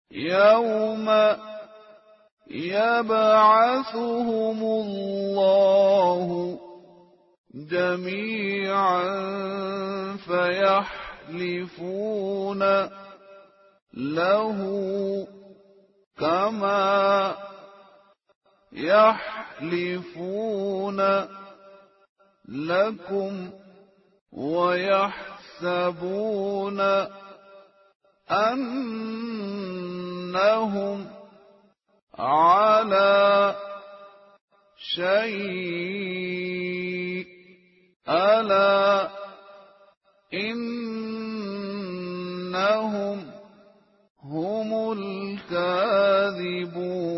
يوم يبعثهم الله جميعا فيحلفون له كما يحلفون لكم ويحسبون أنهم على شيء ألا إنهم هم الكاذبون.